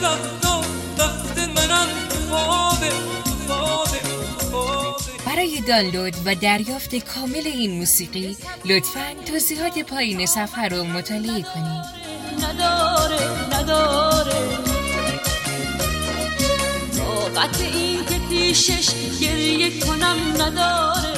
برای دانلود و دریافت کامل این موسیقی لطفاً توضیحات پایین صفحه رو مطالعه کنید. نداره طاقت این که پیشش گریه کنم نداره.